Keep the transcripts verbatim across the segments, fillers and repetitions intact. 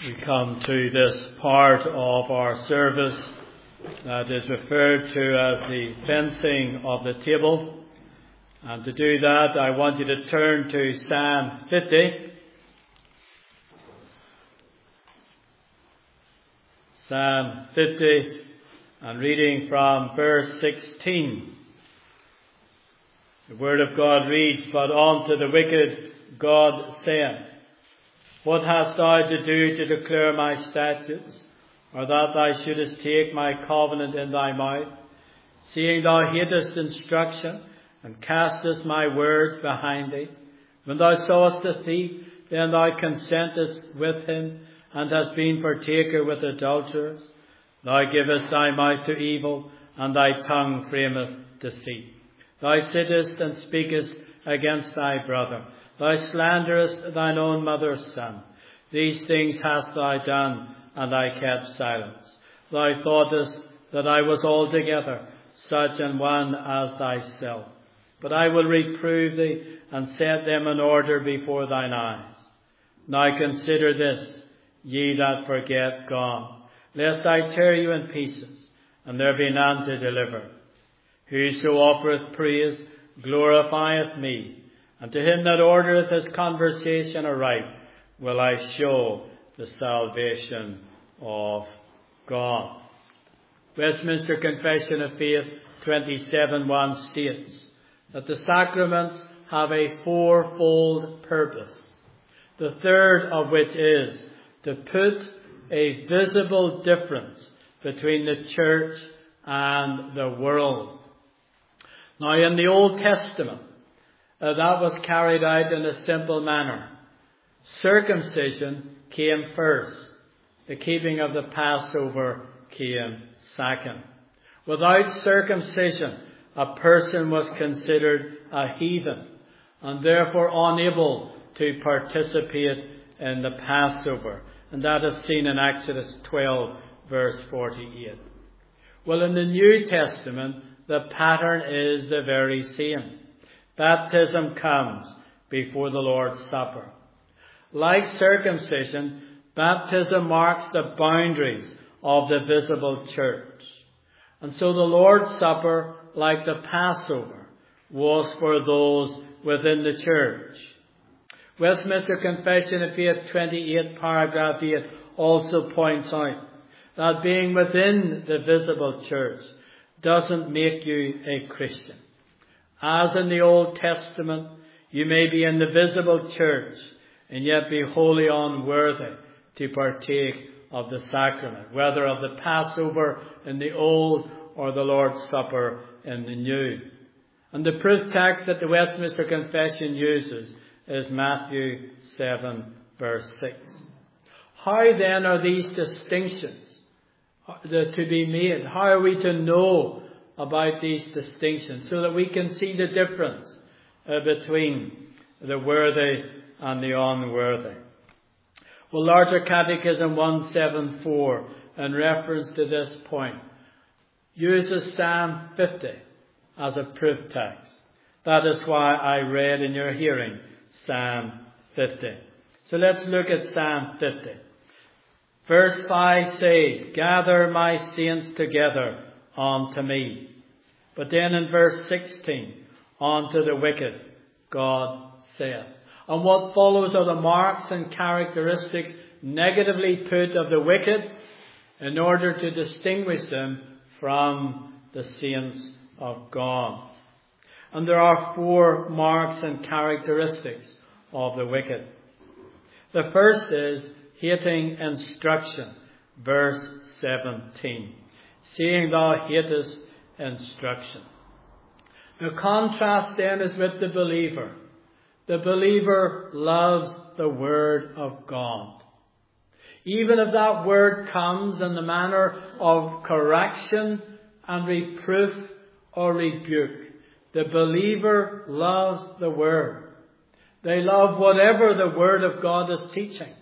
We come to this part of our service that is referred to as the fencing of the table. And to do that, I want you to turn to Psalm fifty. Psalm fifty, and reading from verse sixteen. The Word of God reads, "But unto the wicked God saith, What hast thou to do to declare my statutes, or that thou shouldest take my covenant in thy mouth, seeing thou hatest instruction, and castest my words behind thee? When thou sawest a thief, then thou consentest with him, and hast been partaker with adulterers. Thou givest thy mouth to evil, and thy tongue frameth deceit. Thou sittest and speakest against thy brother. Thou slanderest thine own mother's son. These things hast thou done, and I kept silence. Thou thoughtest that I was altogether such an one as thyself. But I will reprove thee, and set them in order before thine eyes. Now consider this, ye that forget God, lest I tear you in pieces, and there be none to deliver. Whoso offereth praise glorifieth me, and to him that ordereth his conversation aright will I show the salvation of God." Westminster Confession of Faith twenty-seven one states that the sacraments have a fourfold purpose, the third of which is to put a visible difference between the church and the world. Now, in the Old Testament, Uh, that was carried out in a simple manner. Circumcision came first. The keeping of the Passover came second. Without circumcision, a person was considered a heathen and therefore unable to participate in the Passover. And that is seen in Exodus twelve, verse forty-eight. Well, in the New Testament, the pattern is the very same. Baptism comes before the Lord's Supper. Like circumcision, baptism marks the boundaries of the visible church. And so the Lord's Supper, like the Passover, was for those within the church. Westminster Confession of Faith twenty-eight, paragraph eight, also points out that being within the visible church doesn't make you a Christian. As in the Old Testament, you may be in the visible church and yet be wholly unworthy to partake of the sacrament, whether of the Passover in the Old or the Lord's Supper in the New. And the proof text that the Westminster Confession uses is Matthew seven, verse six. How then are these distinctions to be made? How are we to know about these distinctions so that we can see the difference uh, between the worthy and the unworthy? Well, Larger Catechism one seventy-four, in reference to this point, uses Psalm fifty as a proof text. That is why I read in your hearing Psalm fifty. So let's look at Psalm fifty. Verse five says, "Gather my saints together unto me." But then in verse sixteen, "Unto the wicked God saith." And what follows are the marks and characteristics negatively put of the wicked in order to distinguish them from the saints of God. And there are four marks and characteristics of the wicked. The first is hating instruction, verse seventeen. "Seeing thou hatest instruction." The contrast then is with the believer. The believer loves the Word of God. Even if that Word comes in the manner of correction and reproof or rebuke, the believer loves the Word. They love whatever the Word of God is teaching.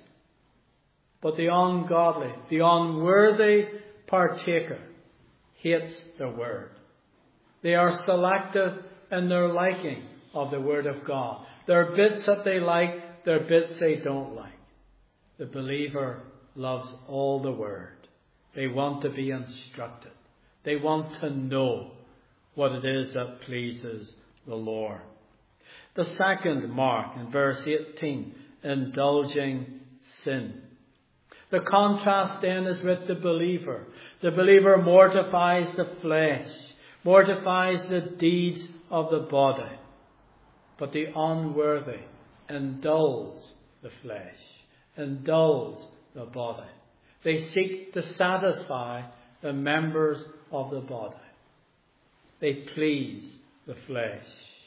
But the ungodly, the unworthy partaker hates the Word. They are selective in their liking of the Word of God. There are bits that they like, there are bits they don't like. The believer loves all the Word. They want to be instructed. They want to know what it is that pleases the Lord. The second mark in verse eighteen, indulging sin. The contrast then is with the believer. The believer mortifies the flesh, mortifies the deeds of the body. But the unworthy indulge the flesh, indulge the body. They seek to satisfy the members of the body. They please the flesh.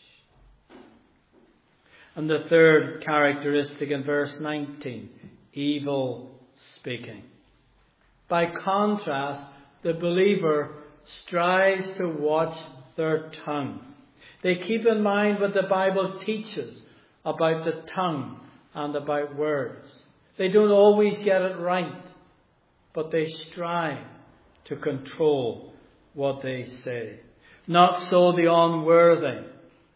And the third characteristic in verse nineteen, evil speaking. By contrast, the believer strives to watch their tongue. They keep in mind what the Bible teaches about the tongue and about words. They don't always get it right, but they strive to control what they say. Not so the unworthy.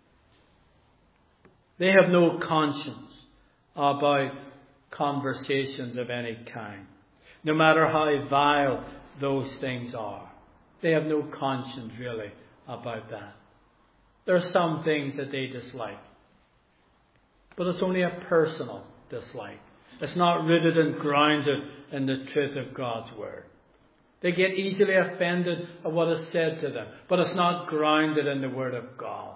They have no conscience about conversations of any kind, no matter how vile those things are. They have no conscience really about that. There are some things that they dislike, but it's only a personal dislike. It's not rooted and grounded in the truth of God's Word. They get easily offended at what is said to them, but it's not grounded in the Word of God.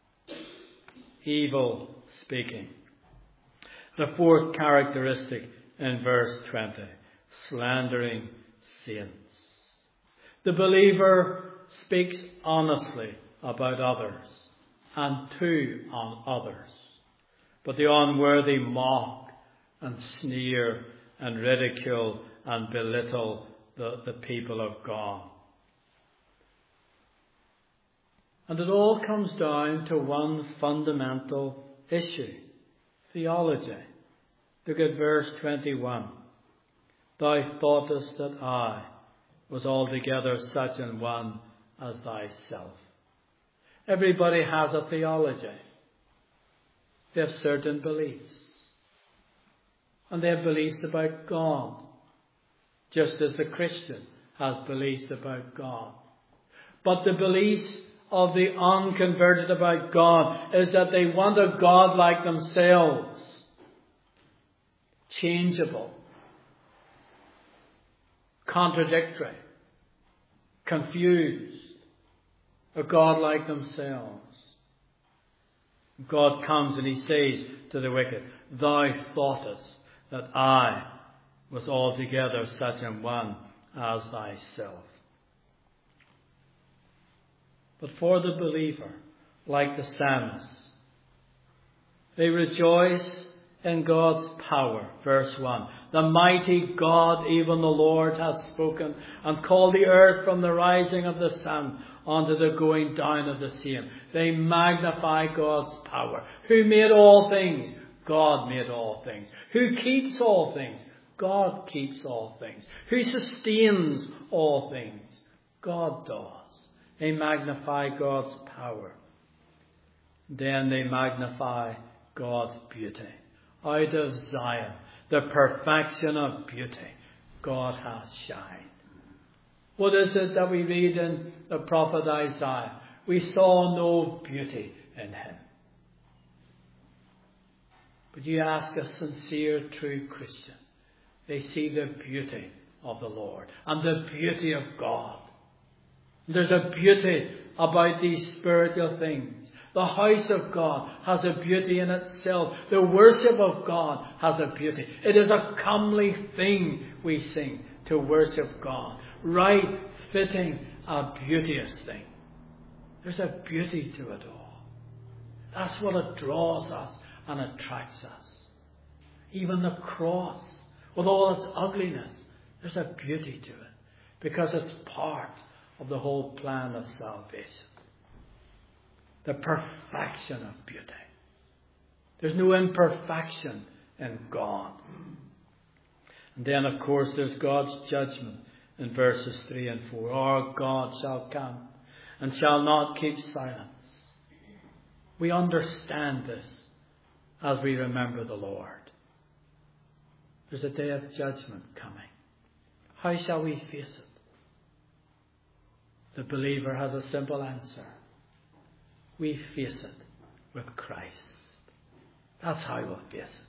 Evil speaking. The fourth characteristic in verse twenty, slandering saints. The believer speaks honestly about others and to on others, but the unworthy mock and sneer and ridicule and belittle the, the people of God. And it all comes down to one fundamental issue, theology. Look at verse twenty-one. Thou thoughtest that I was altogether such an one as thyself. Everybody has a theology. They have certain beliefs. And they have beliefs about God, just as the Christian has beliefs about God. But the beliefs of the unconverted about God is that they want a God like themselves, changeable, contradictory, confused, a God like themselves. God comes and he says to the wicked, thou thoughtest that I was altogether such an one as thyself. But for the believer, like the psalmist, they rejoice in God's power. Verse one. The mighty God, even the Lord, has spoken and called the earth from the rising of the sun unto the going down of the same. They magnify God's power. Who made all things? God made all things. Who keeps all things? God keeps all things. Who sustains all things? God does. They magnify God's power. Then they magnify God's beauty. Out of Zion, the perfection of beauty, God has shined. What is it that we read in the prophet Isaiah? We saw no beauty in him. But you ask a sincere, true Christian, they see the beauty of the Lord and the beauty of God. There's a beauty about these spiritual things. The house of God has a beauty in itself. The worship of God has a beauty. It is a comely thing, we sing, to worship God. Right, fitting, a beauteous thing. There's a beauty to it all. That's what it draws us and attracts us. Even the cross, with all its ugliness, there's a beauty to it, because it's part of the whole plan of salvation. The perfection of beauty. There's no imperfection in God. And then, of course, there's God's judgment in verses three and four. Our God shall come and shall not keep silence. We understand this as we remember the Lord. There's a day of judgment coming. How shall we face it? The believer has a simple answer. We face it with Christ. That's how we'll face it.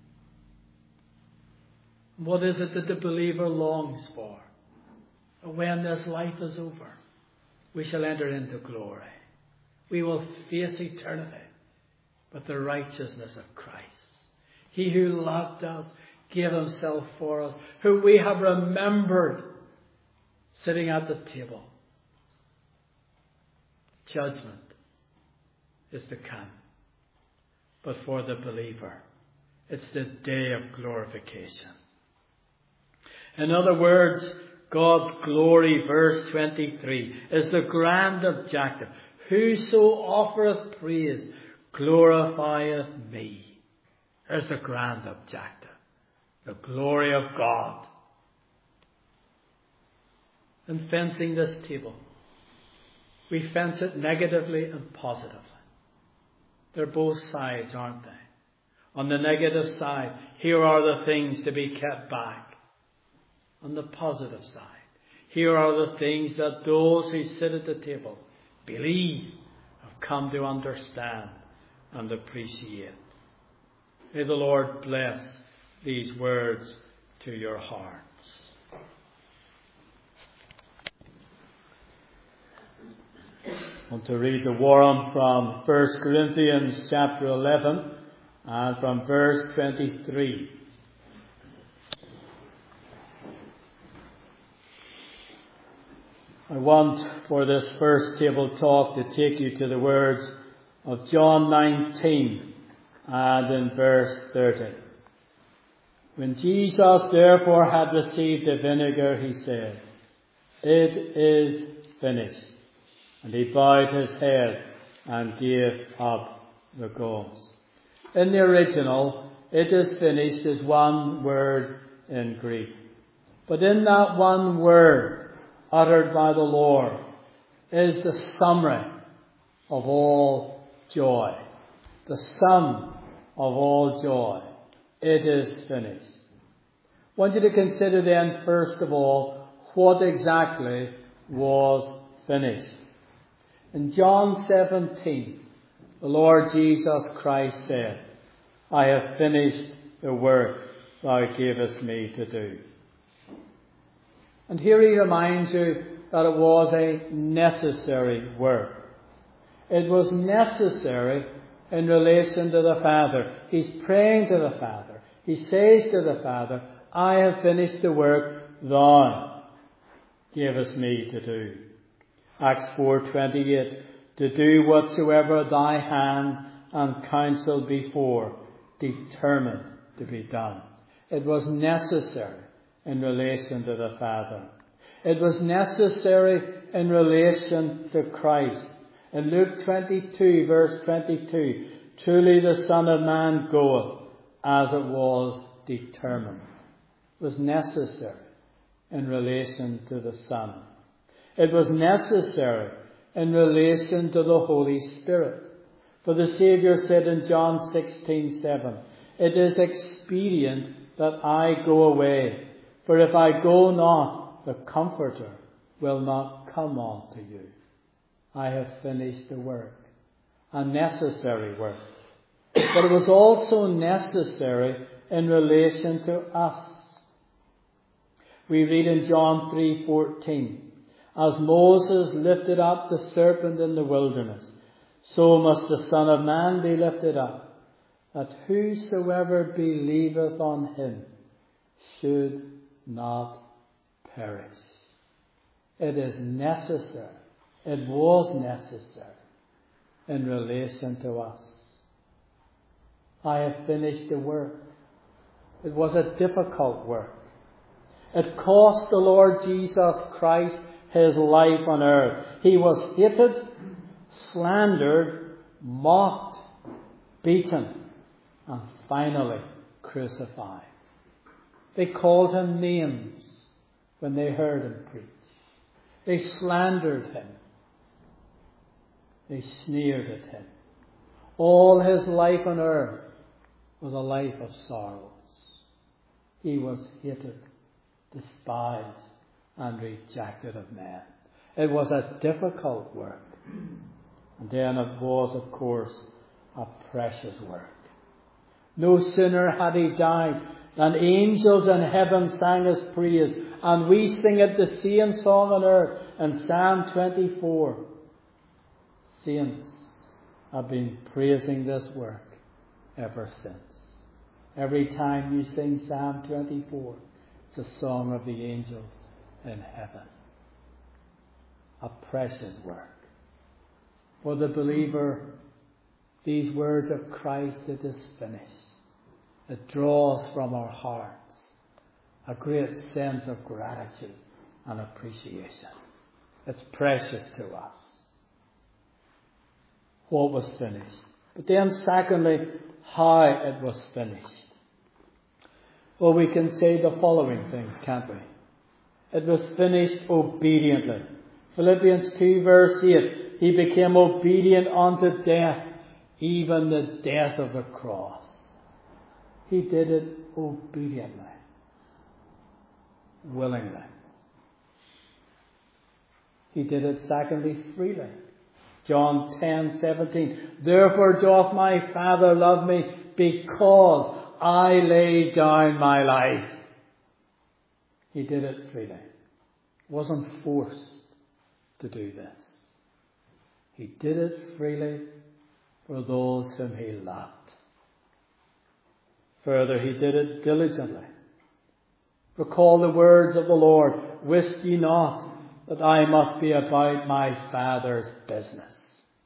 What is it that the believer longs for? When this life is over, we shall enter into glory. We will face eternity with the righteousness of Christ. He who loved us, gave himself for us, who we have remembered sitting at the table. Judgment is to come. But for the believer, it's the day of glorification. In other words, God's glory, verse twenty-three, is the grand objective. Whoso offereth praise glorifieth me. There's the grand objective. The glory of God. In fencing this table, we fence it negatively and positively. They're both sides, aren't they? On the negative side, here are the things to be kept back. On the positive side, here are the things that those who sit at the table believe, have come to understand and appreciate. May the Lord bless these words to your hearts. I want to read the Warrant from First Corinthians chapter eleven and from verse twenty-three. I want for this first table talk to take you to the words of John nineteen and in verse thirty. When Jesus therefore had received the vinegar, he said, "It is finished." And he bowed his head and gave up the ghost. In the original, "it is finished" is one word in Greek. But in that one word, uttered by the Lord, is the summary of all joy. The sum of all joy. It is finished. I want you to consider then, first of all, what exactly was finished. In John seventeen, the Lord Jesus Christ said, "I have finished the work thou gavest me to do." And here he reminds you that it was a necessary work. It was necessary in relation to the Father. He's praying to the Father. He says to the Father, "I have finished the work thou gavest me to do." Acts four twenty-eight, "To do whatsoever thy hand and counsel before determined to be done." It was necessary in relation to the Father. It was necessary in relation to Christ. In Luke twenty-two, verse twenty-two, "Truly the Son of Man goeth as it was determined." It was necessary in relation to the Son. It was necessary in relation to the Holy Spirit. For the Saviour said in John sixteen seven, "It is expedient that I go away, for if I go not, the Comforter will not come unto you." I have finished the work. A necessary work. But it was also necessary in relation to us. We read in John three fourteen, "As Moses lifted up the serpent in the wilderness, so must the Son of Man be lifted up, that whosoever believeth on him should not perish." It is necessary. It was necessary in relation to us. I have finished the work. It was a difficult work. It cost the Lord Jesus Christ his life on earth. He was hated, slandered, mocked, beaten, and finally crucified. They called him names when they heard him preach. They slandered him. They sneered at him. All his life on earth was a life of sorrows. He was hated, despised and rejected of men. It was a difficult work. And then it was, of course, a precious work. No sooner had he died than angels in heaven sang his praise, and we sing it the same song on earth in Psalm twenty-four. Saints have been praising this work ever since. Every time you sing Psalm twenty-four, it's a song of the angels in heaven. A precious work. For the believer, these words of Christ, it is finished. It draws from our hearts a great sense of gratitude and appreciation. It's precious to us. What was finished. But then secondly, how it was finished. Well, we can say the following things, can't we? It was finished obediently. Philippians two verse eight, he became obedient unto death, even the death of the cross. He did it obediently, willingly. He did it secondly, freely. John ten seventeen, therefore doth my Father love me, because I lay down my life. He did it freely. Wasn't forced to do this. He did it freely for those whom he loved. Further, he did it diligently. Recall the words of the Lord, wist ye not that I must be about my Father's business?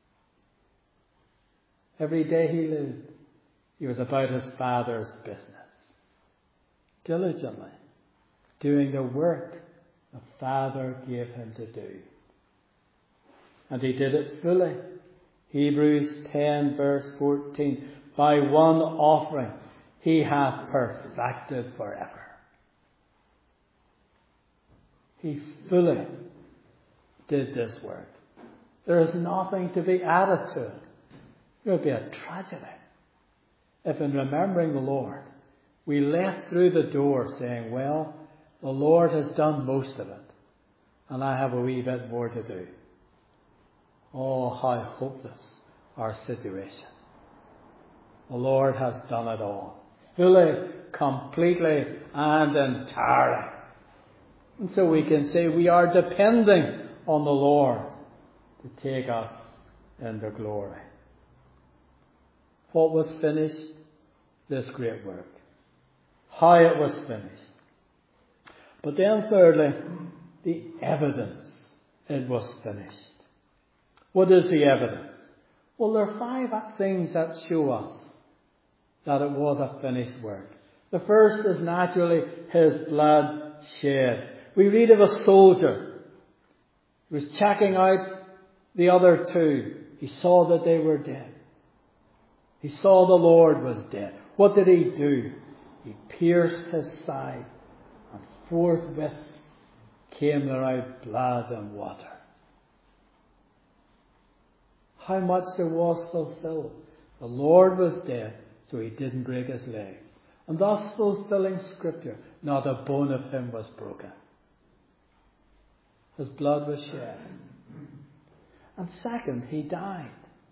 Every day he lived, he was about his Father's business. Diligently doing the work the Father gave him to do. And he did it fully. Hebrews ten verse fourteen, by one offering he hath perfected forever. He fully did this work. There is nothing to be added to it. It would be a tragedy if in remembering the Lord we left through the door saying, well, the Lord has done most of it and I have a wee bit more to do. Oh, how hopeless our situation. The Lord has done it all. Fully, completely and entirely. And so we can say we are depending on the Lord to take us into glory. What was finished? This great work. How it was finished. But then thirdly, the evidence it was finished. What is the evidence? Well, there are five things that show us that it was a finished work. The first is naturally his blood shed. We read of a soldier who was checking out the other two. He saw that they were dead. He saw the Lord was dead. What did he do? He pierced his side, and forthwith came there out blood and water. How much there was fulfilled. The Lord was dead, so he didn't break his legs. And thus fulfilling Scripture, not a bone of him was broken. His blood was shed. And second, he died.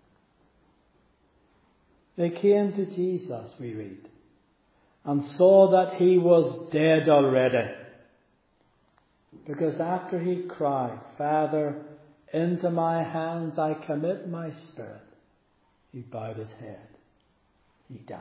They came to Jesus, we read, and saw that he was dead already. Because after he cried, Father, into my hands I commit my spirit, he bowed his head. He died.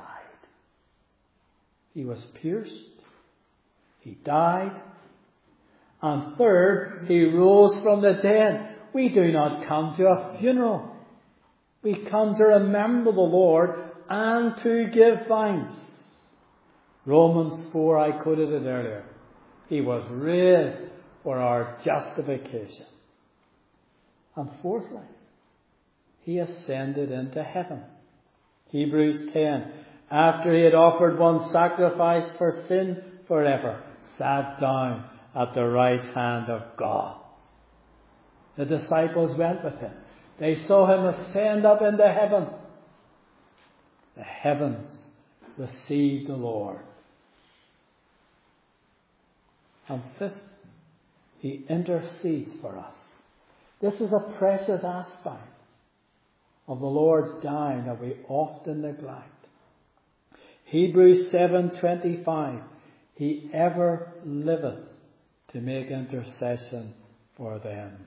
He was pierced. He died. And third, he rose from the dead. We do not come to a funeral. We come to remember the Lord and to give thanks. Romans four, I quoted it earlier. He was raised for our justification. And fourthly, he ascended into heaven. Hebrews ten, after he had offered one sacrifice for sin forever, sat down at the right hand of God. The disciples went with him. They saw him ascend up into heaven. The heavens received the Lord. And fifth, he intercedes for us. This is a precious aspect of the Lord's dying that we often neglect. Hebrews seven twenty-five, he ever liveth to make intercession for them.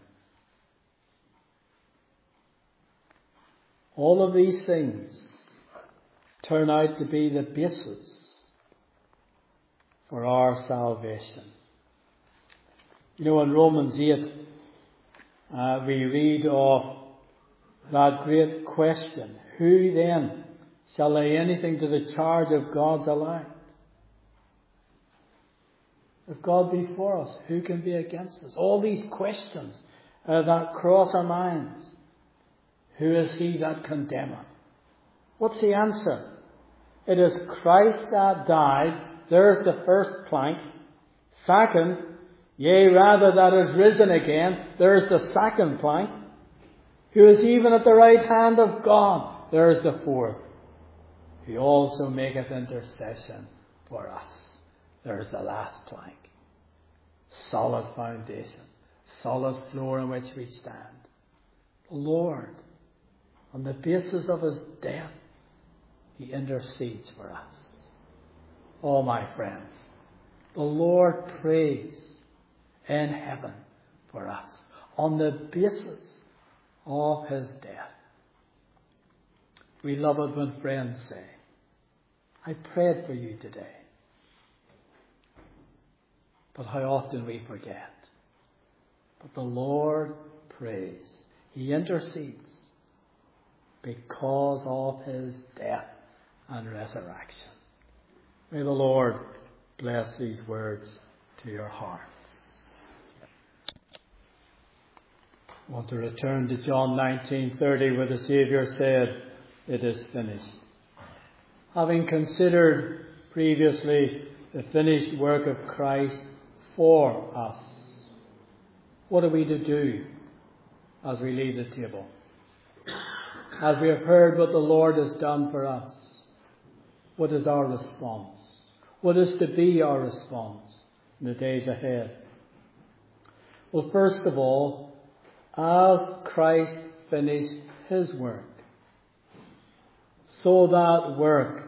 All of these things turn out to be the basis for our salvation. You know, in Romans eight, uh, we read of that great question, who then shall lay anything to the charge of God's elect? If God be for us, who can be against us? All these questions uh, that cross our minds. Who is he that condemneth? What's the answer? It is Christ that died. There's the first plank. Second, yea, rather that is risen again. There's the second plank. Who is even at the right hand of God. There's the fourth. He also maketh intercession for us. There's the last plank. Solid foundation. Solid floor on which we stand. The Lord, on the basis of his death, he intercedes for us. Oh, my friends, the Lord prays in heaven for us on the basis of his death. We love it when friends say, I prayed for you today. But how often we forget. But the Lord prays. He intercedes because of his death and resurrection. May the Lord bless these words to your hearts. I want to return to John nineteen thirty, where the Saviour said, it is finished. Having considered previously the finished work of Christ for us, what are we to do as we leave the table? As we have heard what the Lord has done for us, what is our response? What is to be our response in the days ahead? Well, first of all, as Christ finished his work, so that work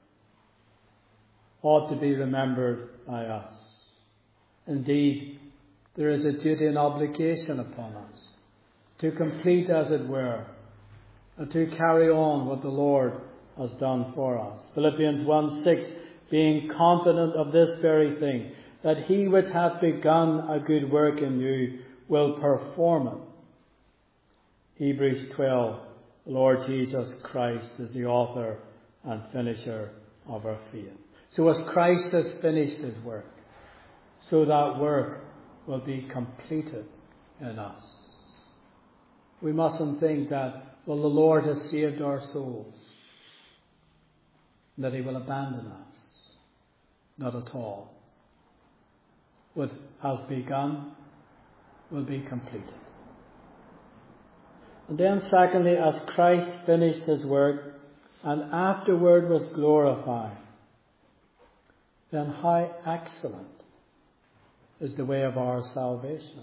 ought to be remembered by us. Indeed, there is a duty and obligation upon us to complete, as it were, and to carry on what the Lord has done for us. Philippians one six, being confident of this very thing, that he which hath begun a good work in you will perform it. Hebrews twelve, the Lord Jesus Christ is the author and finisher of our faith. So as Christ has finished his work, so that work will be completed in us. We mustn't think that, well, the Lord has saved our souls, that he will abandon us. Not at all. What has begun will be completed. And then secondly, as Christ finished his work and afterward was glorified, then how excellent is the way of our salvation.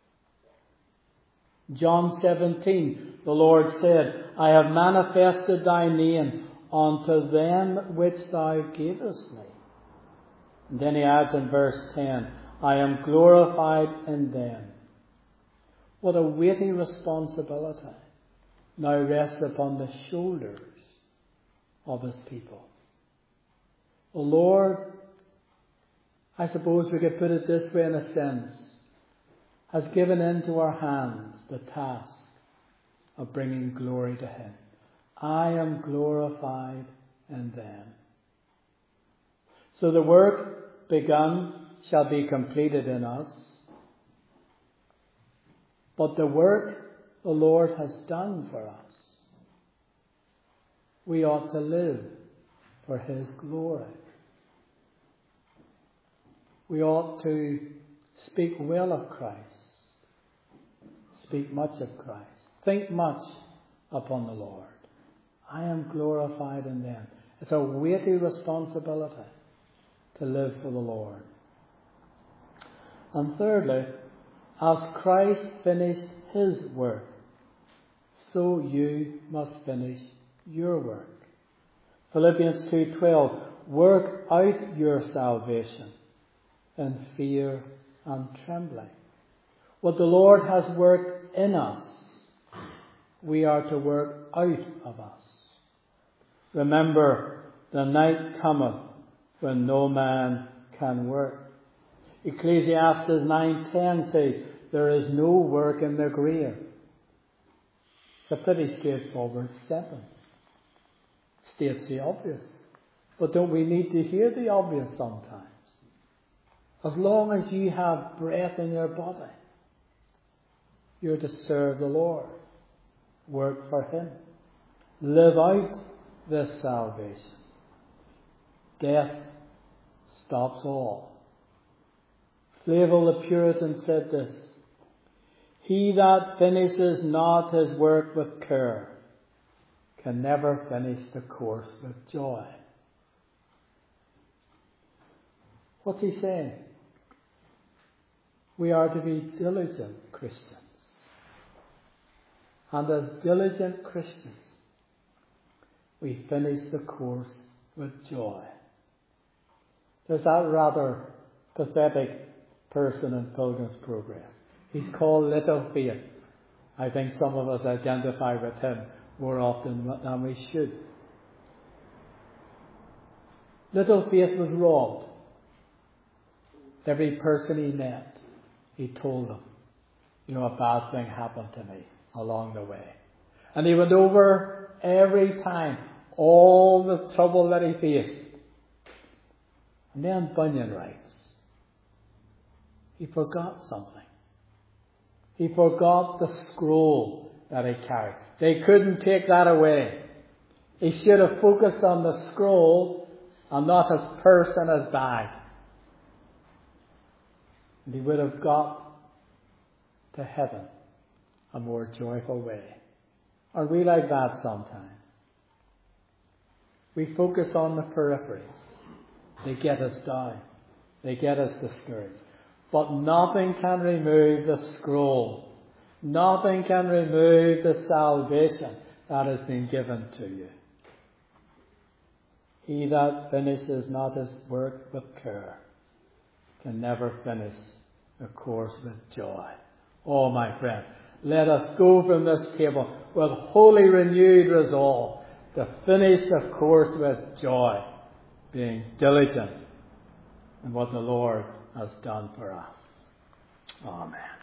John seventeen, the Lord said, I have manifested thy name unto them which thou gavest me. And then he adds in verse ten, I am glorified in them. What a weighty responsibility now rests upon the shoulders of his people. The Lord, I suppose we could put it this way in a sense, has given into our hands the task of bringing glory to him. I am glorified in them. So the work begun shall be completed in us. But the work the Lord has done for us, we ought to live for his glory. We ought to speak well of Christ, speak much of Christ, think much upon the Lord. I am glorified in them. It's a weighty responsibility to live for the Lord. And thirdly, as Christ finished his work, so you must finish your work. Philippians two twelve, work out your salvation in fear and trembling. What the Lord has worked in us, we are to work out of us. Remember, the night cometh when no man can work. Ecclesiastes nine ten says, there is no work in the grave. It's a pretty straightforward sentence. States the obvious. But don't we need to hear the obvious sometimes? As long as you have breath in your body, you're to serve the Lord. Work for him. Live out this salvation. Death stops all. Flavel the Puritan said this, he that finishes not his work with care can never finish the course with joy. What's he saying? We are to be diligent Christians. And as diligent Christians, we finish the course with joy. There's that rather pathetic person in Pilgrim's Progress. He's called Little Faith. I think some of us identify with him more often than we should. Little Faith was robbed. Every person he met, he told them, you know, a bad thing happened to me along the way. And he went over every time all the trouble that he faced. And then Bunyan writes, he forgot something. He forgot the scroll that he carried. They couldn't take that away. He should have focused on the scroll and not his purse and his bag. And he would have got to heaven a more joyful way. Are we like that sometimes? We focus on the peripheries. They get us down. They get us discouraged. But nothing can remove the scroll. Nothing can remove the salvation that has been given to you. He that finishes not his work with care can never finish the course with joy. Oh, my friend, let us go from this table with wholly renewed resolve to finish the course with joy, being diligent in what the Lord has done for us. Amen.